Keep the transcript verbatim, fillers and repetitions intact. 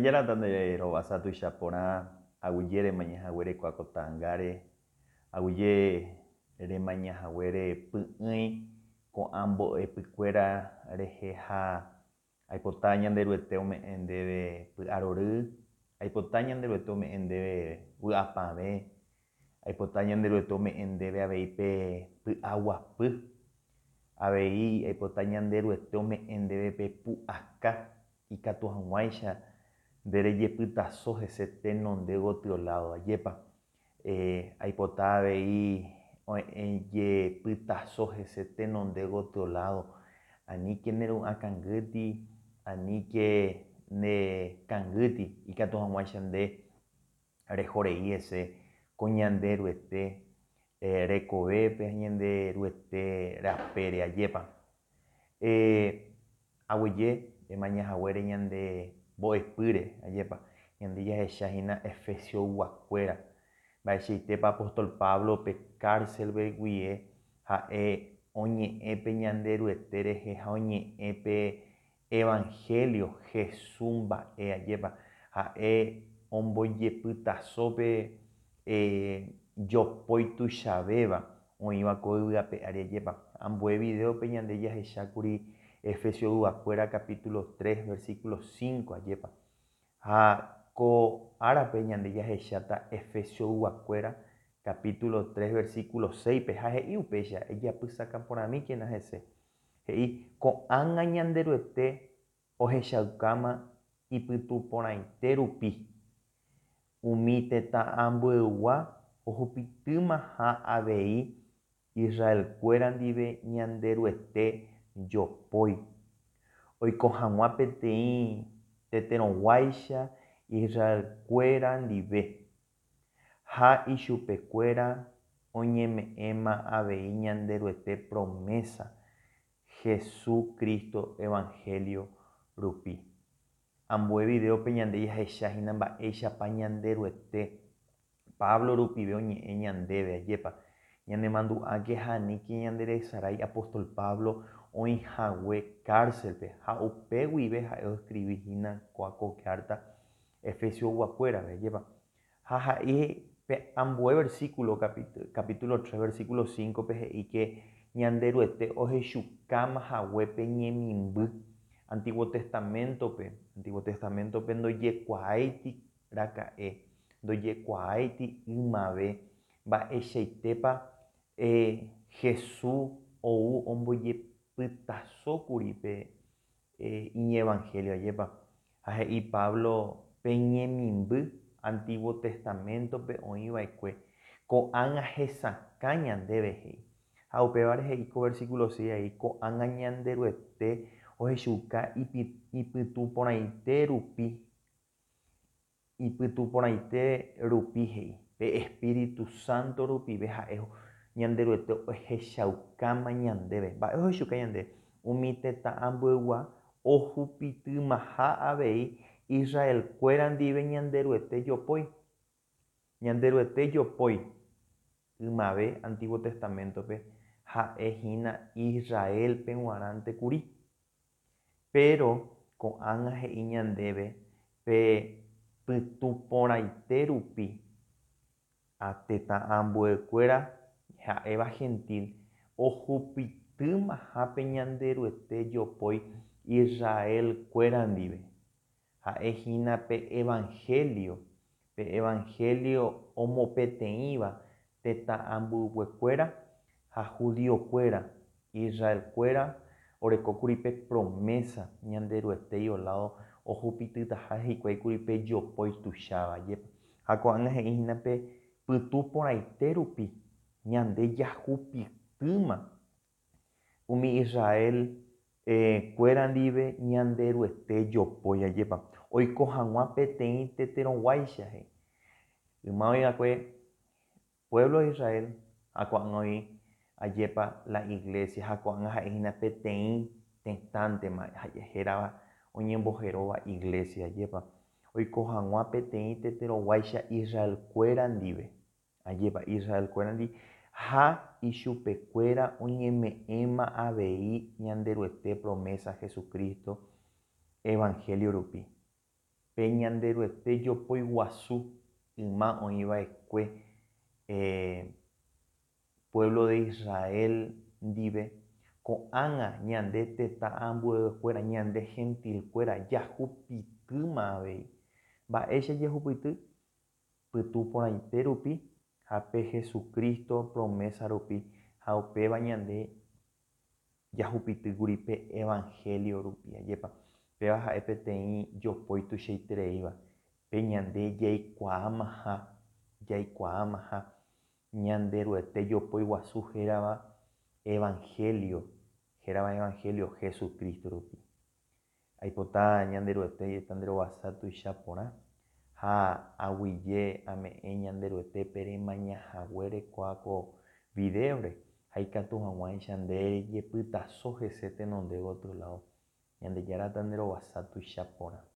Tojara tande robasa tuichapórã aguyje remañahaguére kuakotãngáre, aguyje remañahaguére py'ỹi ko'ã mbo'epykuéra rehe ha aipota ñande ryguete ome'ẽ ndéve py'arory, aipota ñande ryguete ome'ẽ ndéve vy'apavẽ, aipota ñande ryguete ome'ẽ ndéve avei pe py'aguapy, avei aipota ñande ryguete ome'ẽ ndéve pe pu'aka ikatu hag̃uáicha nderejepytaso hese tenonde gotyo lado ajépa. Eh, aipota avei ejepytaso hese tenonde gotyo lado, aníke neru'ã kangýti, aníke ne kangýti ikatu hag̃uáicha nde rehorei hese ko ñande ryguete rekovépe ñande ryguete rapére ajépa. Eh, aguyje emañahaguére ñande mbo'epýre ajépa, ñande jahechahína Efesio yguakuéra mba'eichaitépa apóstol Pablo pe cárcelpe guive ha'e oñe'ẽ pe ñande ryguete rehe ha oñe'ẽ pe evangelio Jesús mba'e ajépa, ha'e ombojepytasópe eh, jopói tuichavéva oĩva ko yvyrape ári ajépa. Ambue videope ñande jahechákuri Efesio yguakuéra capítulo tres versículo cinco ajépa. Ha ko árape ñande jahecháta Efesio yguakuéra capítulo tres versículo seis pe ha he'i upéicha ejapysakarãmíkena hese. He'i ko'ág̃a ñande ryguete ohechaukáma ipytuporãite rupi umi tetãambuegua ohupytýma ha avei Israelkuéra ndive ñande ryguete jopói. Oiko hag̃ua peteĩ teterõguáicha Israelkuéra ndive ha ichupekuéra oñeme'ẽma avei ñande ryguete promesa Jesús evangelio rupi. Ambue videope ñande jahechahína mba'éichapa ñande ryguete Pablo rupive oñe'ẽ ñandéve ajépa. Ñanemandu'áke ha aníke ñande resarái apóstol Pablo oĩhague cárcelpe ha upe guive ha'e oescribihína ko carta Efesio yguakuérave ajépa. Ha ha'i pe ambue versículo capítulo tres versículo cinco pe he'íke ñande ryguete ohechukámahaguépe ñemimby Antiguo Testamentope, Antiguo Testamentope ndojekuaáitiraka'e, ndojekuaáiti ymave mba'eichaitépa eh, Jesús ou ombojepytasókuri pe eh, iñevangelio ajépa. Ha he'i Pablo peñemimby Antiguo Testamentope oĩva'ekue ko'ág̃a hesakã ñandéve he'i. Ha upévare he'i ko versículo seis ai ko'ág̃a ñande ryguete ohechuka ipytuporãite rupi, ipytuporãite rupi he'i pe Espíritu Santo rupive ha'e ñande ryguete ohechaukáma ñandéve. Mba'e ohechuka ñande umi tetãambuegua ohupytýma ha avei Israelkuéra ndive ñande ryguete jopói. Ñande ryguete jopói ymave Antiguo Testamentope ha'ehína Israelpe g̃uarãntekuri. Pero ko'ág̃a he'i ñandéve pe pytuporãite rupi tetãambuekuéra ha'éva gentil ohupytýma ha pe ñande ryguete jopói Israelkuéra ndive. Ha'ehína pe evangelio, pe evangelio omopeteĩva tetãambuekuéra ha judiokuéra, Israelkuéra orekókuri pe promesa ñande ryguete iolado ohupytýtaha hikuáikuri pe jopói tuicháva ajépa. Ha ko'ág̃a he'íhina pe pytuporãite rupi ñande jahupytýma umi Israel eh, kuéra ndive ñande ryguete jopói ajépa. Oiko hag̃ua peteĩ teterõguáicha he'i. Yma oĩva'ekue pueblo de Israel ha ko'ág̃a oĩ ajépa la iglesia ha ko'ág̃a ha'ehína peteĩ tetãntema hérava oñemboheróva iglesia ajépa. Oiko hag̃ua peteĩ teterõguáicha Israelkuéra ndive ajépa Israelkuéra ndive ha ichupekuéra oñeme'ẽma avei ñande ryguete promesa Jesucristo evangelio rupi. pe ñanderuete jopói guasu yma oĩva'ekue eh, pueblo de Israel ndive ko'ág̃a ñande tetã ambuevekuéra ñande gentilkuéra jahupytýma avei. Mba'éicha jahupyty pytu porãite rupi ha pe Jesucristo promesa rupi ha upéva ñande jahupytýkuri pe evangelio rupi ajépa péva ha'e peteĩ jopói tuichaitereíva pe ñande jaikuaámaha jaikuaámaha ñande ryguete jopói guasu hérava evangelio hérava evangelio Jesucristo rupi. Aipota ñande ryguete jepa nde roguasa tuicha porã ha aguyje ame'ẽ ñande ryguete pe remañahague rekuáko videore ha ikatu hag̃uáicha nde jepytaso hese tenonde gotyo lado ñande járata nde roguasa tuicha porã.